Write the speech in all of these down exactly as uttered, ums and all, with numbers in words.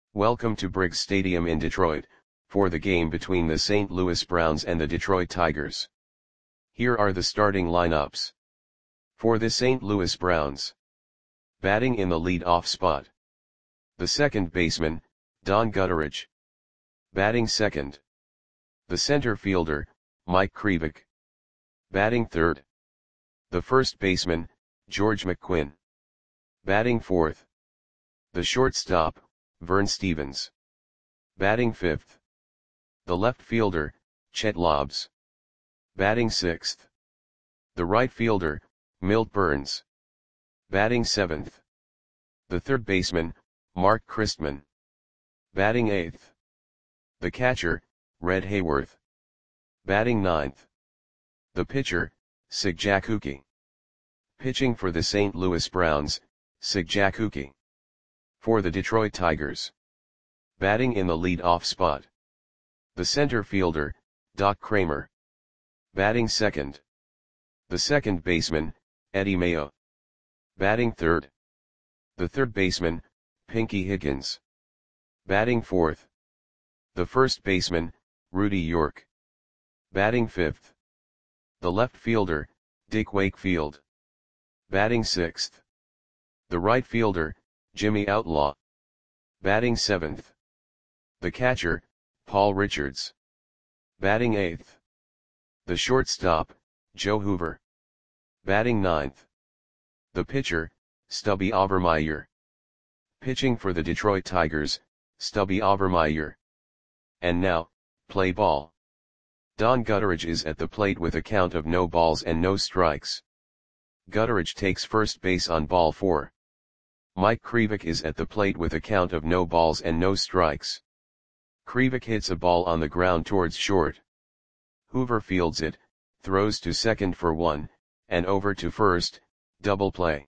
Welcome to Briggs Stadium in Detroit, for the game between the Saint Louis Browns and the Detroit Tigers. Here are the starting lineups. For the Saint Louis Browns. Batting in the lead-off spot. The second baseman, Don Gutteridge. Batting second. The center fielder, Mike Krivik. Batting third. The first baseman, George McQuinn. Batting fourth. The shortstop, Vern Stephens. Batting fifth. The left fielder, Chet Lobbs. Batting sixth. The right fielder, Milt Burns. Batting seventh. The third baseman, Mark Christman. Batting eighth. The catcher, Red Hayworth. Batting ninth. The pitcher, Sig Jakuki. Pitching for the Saint Louis Browns, Sig Jakuki. For the Detroit Tigers. Batting in the lead-off spot. The center fielder, Doc Kramer. Batting second. The second baseman, Eddie Mayo. Batting third. The third baseman, Pinky Higgins. Batting fourth. The first baseman, Rudy York. Batting fifth. The left fielder, Dick Wakefield. Batting sixth. The right fielder, Jimmy Outlaw. Batting seventh. The catcher, Paul Richards. Batting eighth. The shortstop, Joe Hoover. Batting ninth. The pitcher, Stubby Overmeyer. Pitching for the Detroit Tigers, Stubby Overmeyer. And now, play ball. Don Gutteridge is at the plate with a count of no balls and no strikes. Gutteridge takes first base on ball four. Mike Krivik is at the plate with a count of no balls and no strikes. Krivik hits a ball on the ground towards short. Hoover fields it, throws to second for one, and over to first, double play.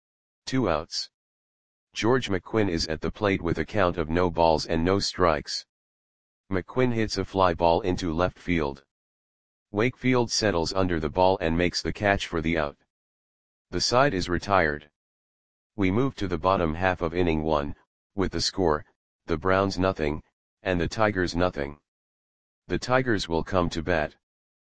Two outs. George McQuinn is at the plate with a count of no balls and no strikes. McQuinn hits a fly ball into left field. Wakefield settles under the ball and makes the catch for the out. The side is retired. We move to the bottom half of inning one, with the score, the Browns nothing, and the Tigers nothing. The Tigers will come to bat.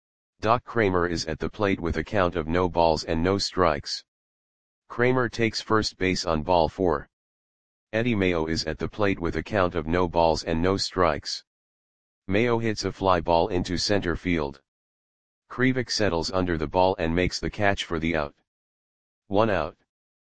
Doc Kramer is at the plate with a count of no balls and no strikes. Kramer takes first base on ball four. Eddie Mayo is at the plate with a count of no balls and no strikes. Mayo hits a fly ball into center field. Krivik settles under the ball and makes the catch for the out. One out.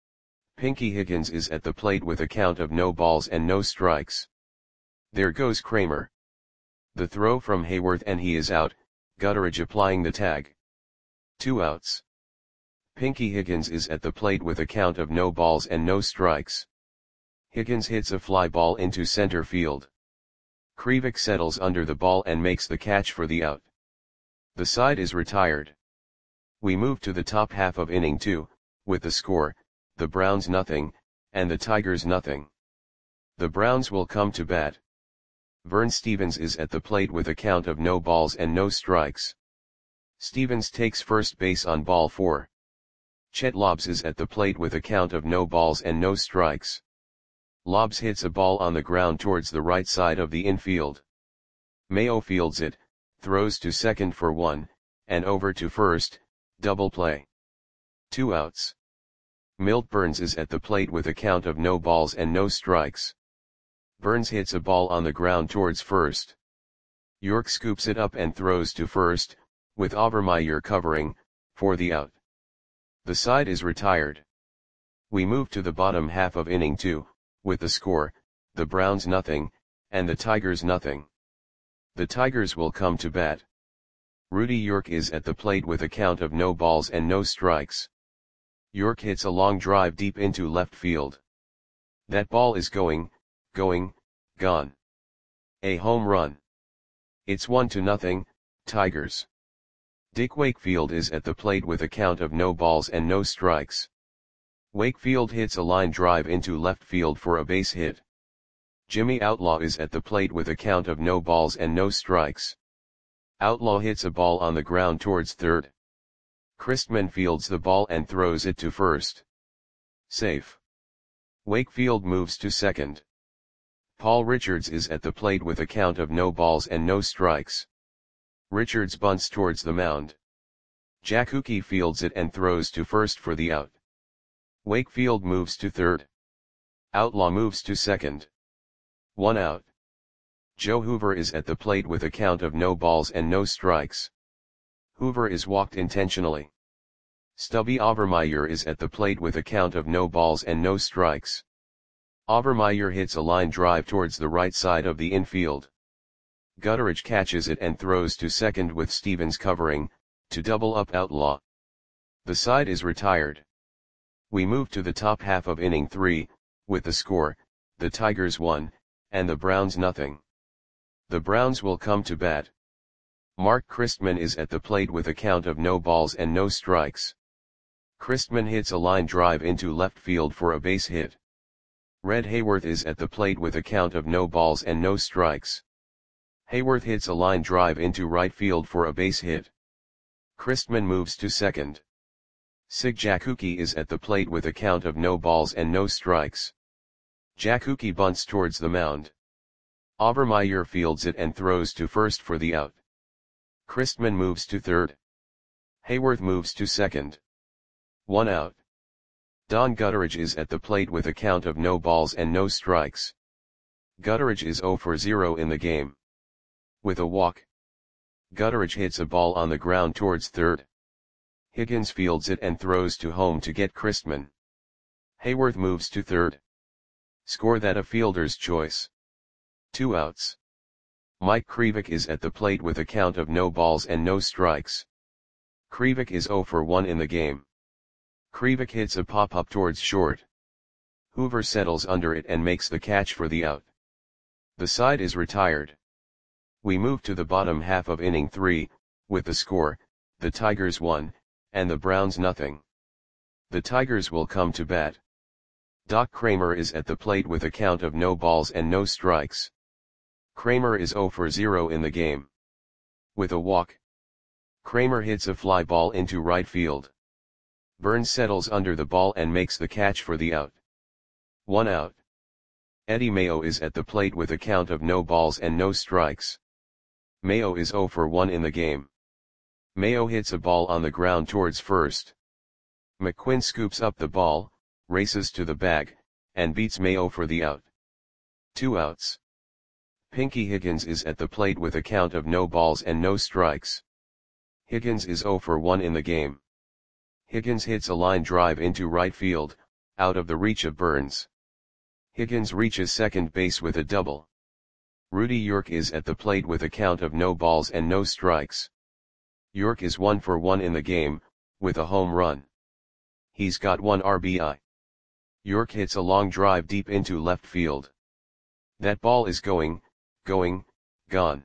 Pinky Higgins is at the plate with a count of no balls and no strikes. There goes Kramer. The throw from Hayworth and he is out, Gutteridge applying the tag. Two outs. Pinky Higgins is at the plate with a count of no balls and no strikes. Higgins hits a fly ball into center field. Krivik settles under the ball and makes the catch for the out. The side is retired. We move to the top half of inning two, with the score, the Browns nothing, and the Tigers nothing. The Browns will come to bat. Vern Stephens is at the plate with a count of no balls and no strikes. Stephens takes first base on ball four. Chet Lobbs is at the plate with a count of no balls and no strikes. Lobbs hits a ball on the ground towards the right side of the infield. Mayo fields it, throws to second for one, and over to first, double play. Two outs. Milt Burns is at the plate with a count of no balls and no strikes. Burns hits a ball on the ground towards first. York scoops it up and throws to first, with Overmeyer covering, for the out. The side is retired. We move to the bottom half of inning two, with the score, the Browns nothing, and the Tigers nothing. The Tigers will come to bat. Rudy York is at the plate with a count of no balls and no strikes. York hits a long drive deep into left field. That ball is going, going, gone. A home run. It's one to nothing, Tigers. Dick Wakefield is at the plate with a count of no balls and no strikes. Wakefield hits a line drive into left field for a base hit. Jimmy Outlaw is at the plate with a count of no balls and no strikes. Outlaw hits a ball on the ground towards third. Christman fields the ball and throws it to first. Safe. Wakefield moves to second. Paul Richards is at the plate with a count of no balls and no strikes. Richards bunts towards the mound. Jakuki fields it and throws to first for the out. Wakefield moves to third. Outlaw moves to second. One out. Joe Hoover is at the plate with a count of no balls and no strikes. Hoover is walked intentionally. Stubby Overmeyer is at the plate with a count of no balls and no strikes. Overmeyer hits a line drive towards the right side of the infield. Gutteridge catches it and throws to second with Stevens covering, to double up Outlaw. The side is retired. We move to the top half of inning three, with the score, the Tigers one, and the Browns nothing. The Browns will come to bat. Mark Christman is at the plate with a count of no balls and no strikes. Christman hits a line drive into left field for a base hit. Red Hayworth is at the plate with a count of no balls and no strikes. Hayworth hits a line drive into right field for a base hit. Christman moves to second. Sig Jakuki is at the plate with a count of no balls and no strikes. Jakuki bunts towards the mound. Overmeyer fields it and throws to first for the out. Christman moves to third. Hayworth moves to second. One out. Don Gutteridge is at the plate with a count of no balls and no strikes. Gutteridge is zero for zero in the game. With a walk. Gutteridge hits a ball on the ground towards third. Higgins fields it and throws to home to get Christman. Hayworth moves to third. Score that a fielder's choice. Two outs. Mike Krivik is at the plate with a count of no balls and no strikes. Krivik is zero for one in the game. Krivik hits a pop-up towards short. Hoover settles under it and makes the catch for the out. The side is retired. We move to the bottom half of inning three, with the score, the Tigers one, and the Browns nothing. The Tigers will come to bat. Doc Kramer is at the plate with a count of no balls and no strikes. Kramer is zero for zero in the game. With a walk. Kramer hits a fly ball into right field. Burns settles under the ball and makes the catch for the out. One out. Eddie Mayo is at the plate with a count of no balls and no strikes. Mayo is zero for one in the game. Mayo hits a ball on the ground towards first. McQuinn scoops up the ball, races to the bag, and beats Mayo for the out. Two outs. Pinky Higgins is at the plate with a count of no balls and no strikes. Higgins is zero for one in the game. Higgins hits a line drive into right field, out of the reach of Burns. Higgins reaches second base with a double. Rudy York is at the plate with a count of no balls and no strikes. York is one for one in the game, with a home run. He's got one R B I. York hits a long drive deep into left field. That ball is going, going, gone.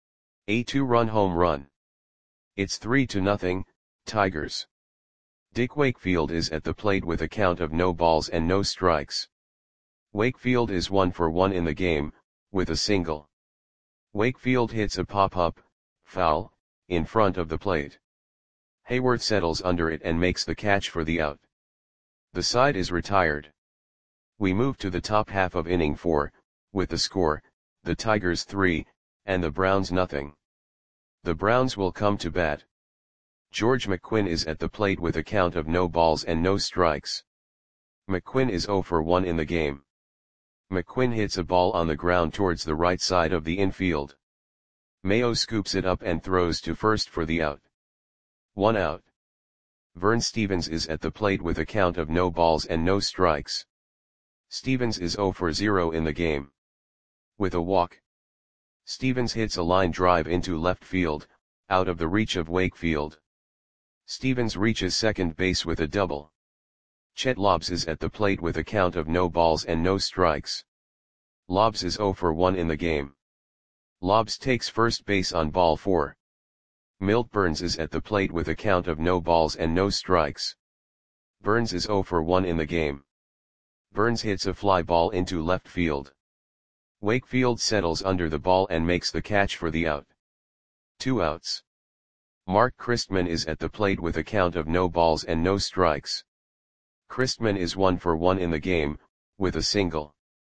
A two-run home run. It's three to nothing, Tigers. Dick Wakefield is at the plate with a count of no balls and no strikes. Wakefield is one for one in the game, with a single. Wakefield hits a pop-up, foul, in front of the plate. Hayworth settles under it and makes the catch for the out. The side is retired. We move to the top half of inning four, with the score, the Tigers three, and the Browns nothing. The Browns will come to bat. George McQuinn is at the plate with a count of no balls and no strikes. McQuinn is zero for one in the game. McQuinn hits a ball on the ground towards the right side of the infield. Mayo scoops it up and throws to first for the out. One out. Vern Stevens is at the plate with a count of no balls and no strikes. Stevens is zero for zero in the game. With a walk. Stevens hits a line drive into left field, out of the reach of Wakefield. Stevens reaches second base with a double. Chet Lobbs is at the plate with a count of no balls and no strikes. Lobbs is zero for one in the game. Lobbs takes first base on ball four. Milt Burns is at the plate with a count of no balls and no strikes. Burns is zero for one in the game. Burns hits a fly ball into left field. Wakefield settles under the ball and makes the catch for the out. Two outs. Mark Christman is at the plate with a count of no balls and no strikes. Christman is one for one in the game, with a single.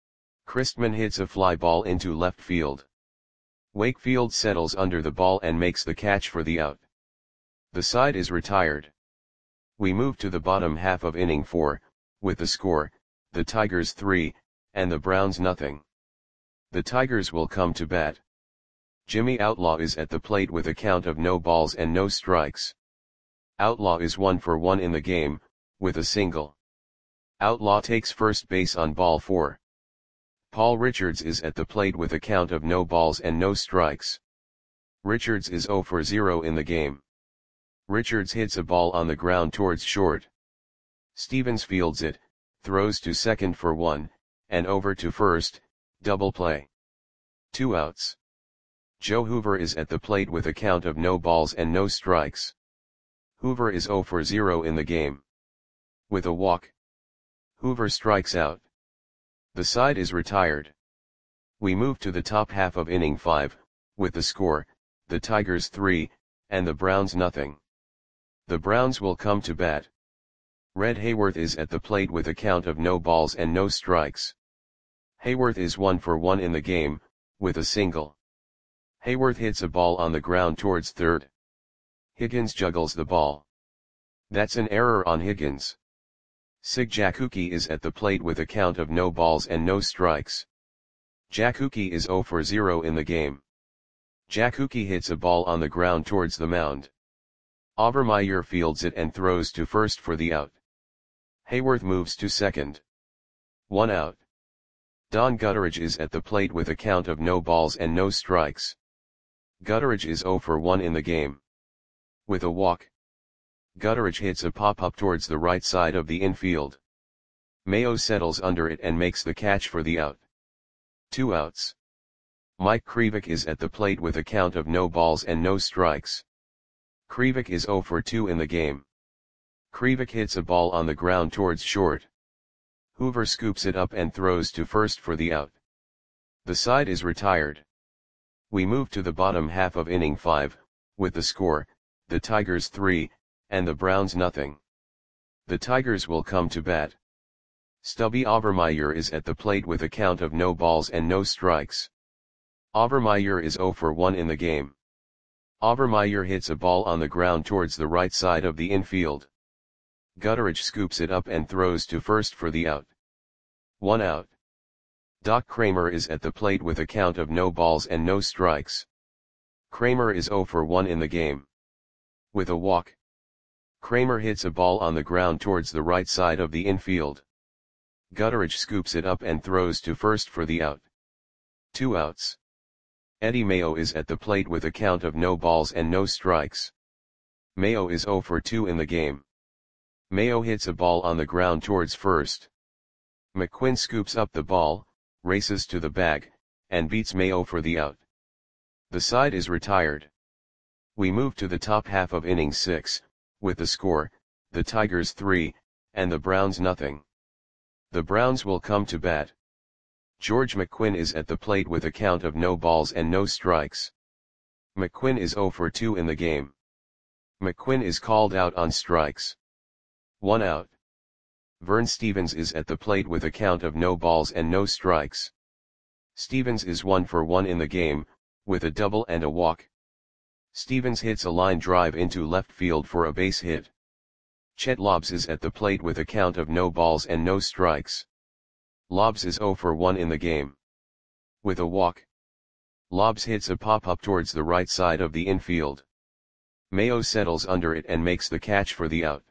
Christman hits a fly ball into left field. Wakefield settles under the ball and makes the catch for the out. The side is retired. We move to the bottom half of inning four, with the score, the Tigers three, and the Browns nothing. The Tigers will come to bat. Jimmy Outlaw is at the plate with a count of no balls and no strikes. Outlaw is one for one in the game, with a single. Outlaw takes first base on ball four. Paul Richards is at the plate with a count of no balls and no strikes. Richards is zero for zero in the game. Richards hits a ball on the ground towards short. Stevens fields it, throws to second for one, and over to first, double play. Two outs. Joe Hoover is at the plate with a count of no balls and no strikes. Hoover is zero for zero in the game. With a walk, Hoover strikes out. The side is retired. We move to the top half of inning five, with the score, the Tigers three, and the Browns nothing. The Browns will come to bat. Red Hayworth is at the plate with a count of no balls and no strikes. Hayworth is one for one in the game, with a single. Hayworth hits a ball on the ground towards third. Higgins juggles the ball. That's an error on Higgins. Sig Jakuki is at the plate with a count of no balls and no strikes. Jakuki is zero for zero in the game. Jakuki hits a ball on the ground towards the mound. Overmeyer fields it and throws to first for the out. Hayworth moves to second. One out. Don Gutteridge is at the plate with a count of no balls and no strikes. Gutteridge is zero for one in the game. With a walk, Gutteridge hits a pop-up towards the right side of the infield. Mayo settles under it and makes the catch for the out. Two outs. Mike Krivik is at the plate with a count of no balls and no strikes. Krivik is zero for two in the game. Krivik hits a ball on the ground towards short. Hoover scoops it up and throws to first for the out. The side is retired. We move to the bottom half of inning five, with the score, the Tigers three, and the Browns nothing. The Tigers will come to bat. Stubby Overmeyer is at the plate with a count of no balls and no strikes. Overmeyer is zero for one in the game. Overmeyer hits a ball on the ground towards the right side of the infield. Gutteridge scoops it up and throws to first for the out. One out. Doc Kramer is at the plate with a count of no balls and no strikes. Kramer is zero for one in the game. With a walk, Kramer hits a ball on the ground towards the right side of the infield. Gutteridge scoops it up and throws to first for the out. Two outs. Eddie Mayo is at the plate with a count of no balls and no strikes. Mayo is zero for two in the game. Mayo hits a ball on the ground towards first. McQuinn scoops up the ball, races to the bag, and beats Mayo for the out. The side is retired. We move to the top half of inning six, with the score, the Tigers three, and the Browns nothing. The Browns will come to bat. George McQuinn is at the plate with a count of no balls and no strikes. McQuinn is zero for two in the game. McQuinn is called out on strikes. One out. Vern Stevens is at the plate with a count of no balls and no strikes. Stevens is one for one in the game, with a double and a walk. Stevens hits a line drive into left field for a base hit. Chet Lobbs is at the plate with a count of no balls and no strikes. Lobbs is zero for one in the game. With a walk, Lobbs hits a pop-up towards the right side of the infield. Mayo settles under it and makes the catch for the out.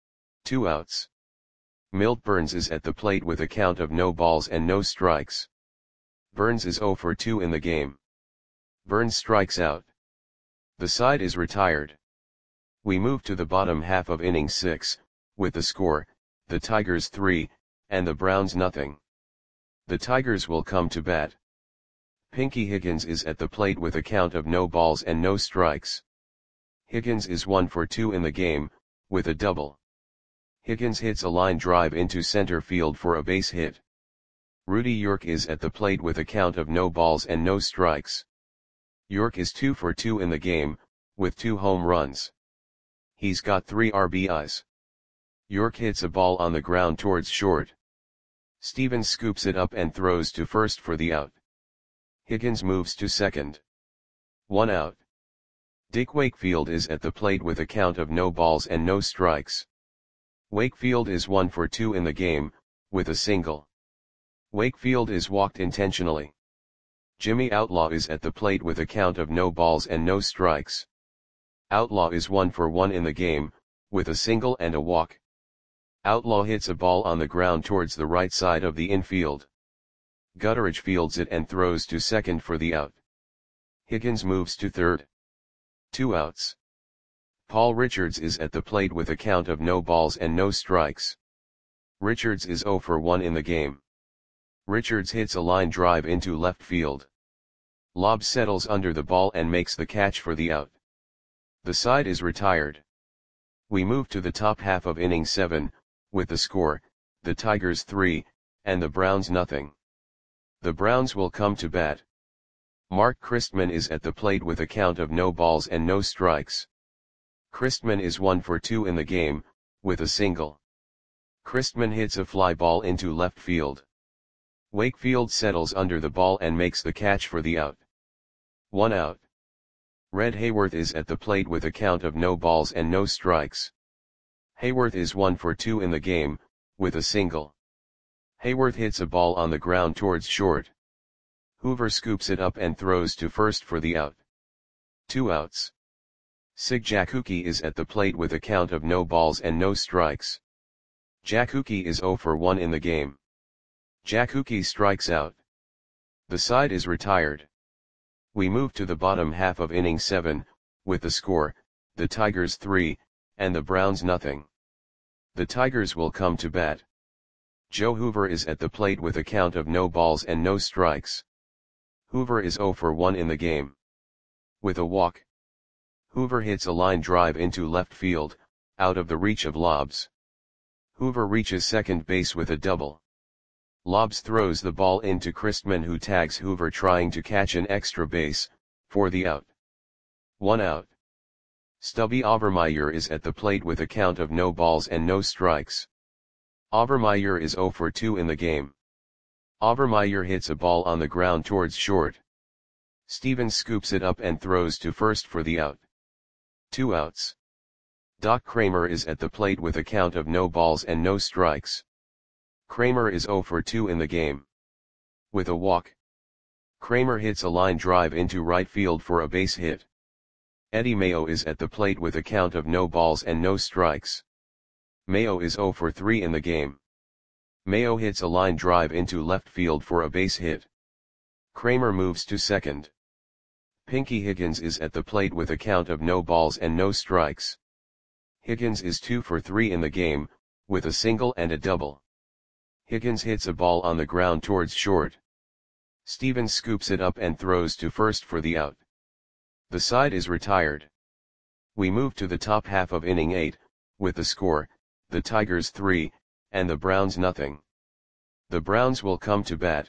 Two outs. Milt Burns is at the plate with a count of no balls and no strikes. Burns is zero for two in the game. Burns strikes out. The side is retired. We move to the bottom half of inning six, with the score, the Tigers three, and the Browns nothing. The Tigers will come to bat. Pinky Higgins is at the plate with a count of no balls and no strikes. Higgins is one for two in the game, with a double. Higgins hits a line drive into center field for a base hit. Rudy York is at the plate with a count of no balls and no strikes. York is two for two in the game, with two home runs. He's got three R B Is. York hits a ball on the ground towards short. Stevens scoops it up and throws to first for the out. Higgins moves to second. One out. Dick Wakefield is at the plate with a count of no balls and no strikes. Wakefield is one for two in the game, with a single. Wakefield is walked intentionally. Jimmy Outlaw is at the plate with a count of no balls and no strikes. Outlaw is one for one in the game, with a single and a walk. Outlaw hits a ball on the ground towards the right side of the infield. Gutteridge fields it and throws to second for the out. Higgins moves to third. Two outs. Paul Richards is at the plate with a count of no balls and no strikes. Richards is zero for one in the game. Richards hits a line drive into left field. Lobb settles under the ball and makes the catch for the out. The side is retired. We move to the top half of inning seven, with the score, the Tigers three, and the Browns nothing. The Browns will come to bat. Mark Christman is at the plate with a count of no balls and no strikes. Christman is one for two in the game, with a single. Christman hits a fly ball into left field. Wakefield settles under the ball and makes the catch for the out. One out. Red Hayworth is at the plate with a count of no balls and no strikes. Hayworth is one for two in the game, with a single. Hayworth hits a ball on the ground towards short. Hoover scoops it up and throws to first for the out. Two outs. Sig Jakuki is at the plate with a count of no balls and no strikes. Jakuki is zero for one in the game. Jakuki strikes out. The side is retired. We move to the bottom half of inning seven, with the score, the Tigers three, and the Browns nothing. The Tigers will come to bat. Joe Hoover is at the plate with a count of no balls and no strikes. Hoover is zero for one in the game. With a walk. Hoover hits a line drive into left field, out of the reach of Lobbs. Hoover reaches second base with a double. Lobbs throws the ball into Christman, who tags Hoover trying to catch an extra base, for the out. One out. Stubby Overmeyer is at the plate with a count of no balls and no strikes. Overmeyer is zero for two in the game. Overmeyer hits a ball on the ground towards short. Stevens scoops it up and throws to first for the out. Two outs. Doc Kramer is at the plate with a count of no balls and no strikes. Kramer is zero for two in the game. With a walk. Kramer hits a line drive into right field for a base hit. Eddie Mayo is at the plate with a count of no balls and no strikes. Mayo is zero for three in the game. Mayo hits a line drive into left field for a base hit. Kramer moves to second. Pinky Higgins is at the plate with a count of no balls and no strikes. Higgins is two for three in the game, with a single and a double. Higgins hits a ball on the ground towards short. Stevens scoops it up and throws to first for the out. The side is retired. We move to the top half of inning eight, with the score, the Tigers three, and the Browns nothing. The Browns will come to bat.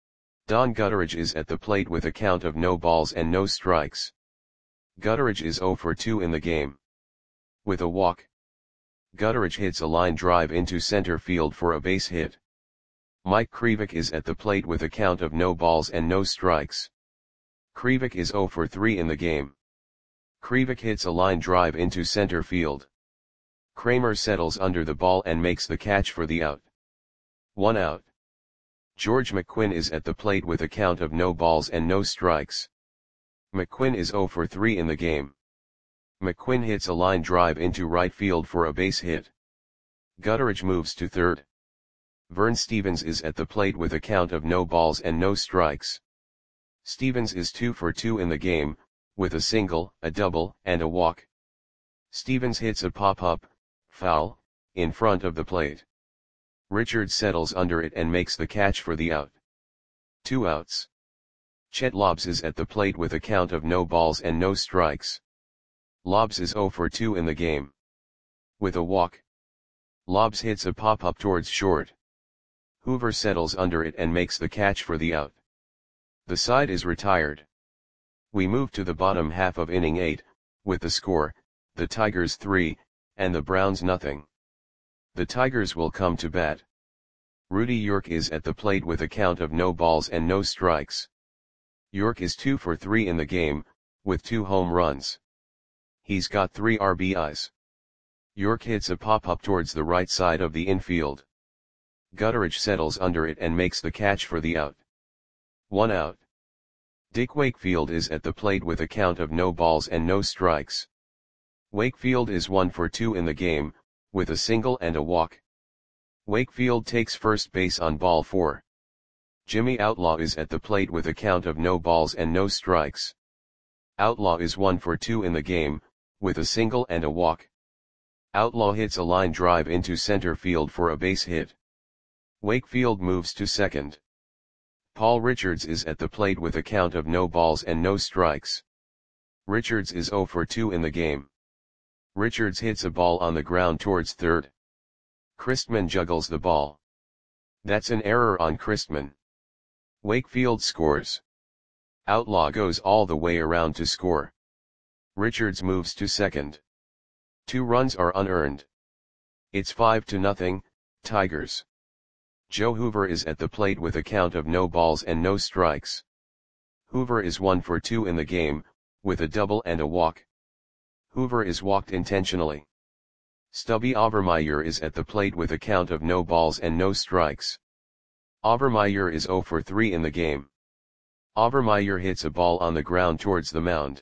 Don Gutteridge is at the plate with a count of no balls and no strikes. Gutteridge is zero for two in the game. With a walk. Gutteridge hits a line drive into center field for a base hit. Mike Krivik is at the plate with a count of no balls and no strikes. Krivik is zero for three in the game. Krivik hits a line drive into center field. Kramer settles under the ball and makes the catch for the out. One out. George McQuinn is at the plate with a count of no balls and no strikes. McQuinn is zero for three in the game. McQuinn hits a line drive into right field for a base hit. Gutteridge moves to third. Vern Stevens is at the plate with a count of no balls and no strikes. Stevens is two for two in the game, with a single, a double, and a walk. Stevens hits a pop-up, foul, in front of the plate. Richards settles under it and makes the catch for the out. Two outs. Chet Lobbs is at the plate with a count of no balls and no strikes. Lobbs is zero for two in the game. With a walk. Lobbs hits a pop-up towards short. Hoover settles under it and makes the catch for the out. The side is retired. We move to the bottom half of inning eight, with the score, the Tigers three, and the Browns nothing. The Tigers will come to bat. Rudy York is at the plate with a count of no balls and no strikes. York is two for three in the game, with two home runs. He's got three R B Is. York hits a pop-up towards the right side of the infield. Gutteridge settles under it and makes the catch for the out. One out. Dick Wakefield is at the plate with a count of no balls and no strikes. Wakefield is one for two in the game, with a single and a walk. Wakefield takes first base on ball four. Jimmy Outlaw is at the plate with a count of no balls and no strikes. Outlaw is one for two in the game, with a single and a walk. Outlaw hits a line drive into center field for a base hit. Wakefield moves to second. Paul Richards is at the plate with a count of no balls and no strikes. Richards is zero for two in the game. Richards hits a ball on the ground towards third. Christman juggles the ball. That's an error on Christman. Wakefield scores. Outlaw goes all the way around to score. Richards moves to second. Two runs are unearned. It's five to nothing, Tigers. Joe Hoover is at the plate with a count of no balls and no strikes. Hoover is one for two in the game, with a double and a walk. Hoover is walked intentionally. Stubby Overmeyer is at the plate with a count of no balls and no strikes. Overmeyer is zero for three in the game. Overmeyer hits a ball on the ground towards the mound.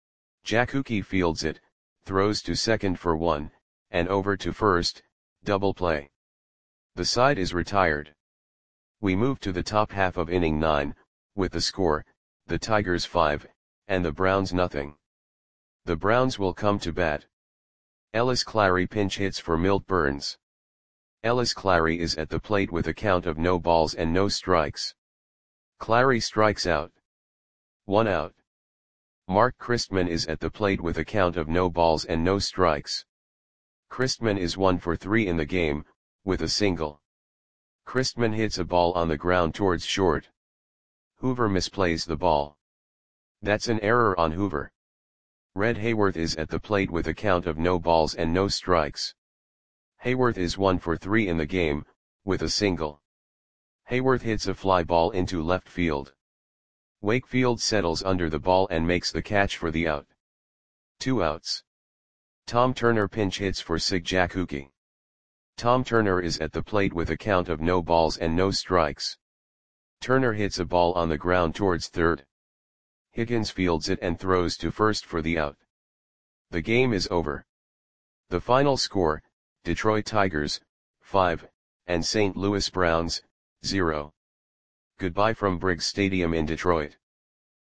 Jakuki fields it, throws to second for one, and over to first, double play. The side is retired. We move to the top half of inning nine, with the score, the Tigers five, and the Browns nothing. The Browns will come to bat. Ellis Clary pinch hits for Milt Burns. Ellis Clary is at the plate with a count of no balls and no strikes. Clary strikes out. One out. Mark Christman is at the plate with a count of no balls and no strikes. Christman is one for three in the game, with a single. Christman hits a ball on the ground towards short. Hoover misplays the ball. That's an error on Hoover. Red Hayworth is at the plate with a count of no balls and no strikes. Hayworth is one for three in the game, with a single. Hayworth hits a fly ball into left field. Wakefield settles under the ball and makes the catch for the out. Two outs. Tom Turner pinch hits for Sig Jakuki. Tom Turner is at the plate with a count of no balls and no strikes. Turner hits a ball on the ground towards third. Higgins fields it and throws to first for the out. The game is over. The final score, Detroit Tigers, five, and Saint Louis Browns, zero. Goodbye from Briggs Stadium in Detroit.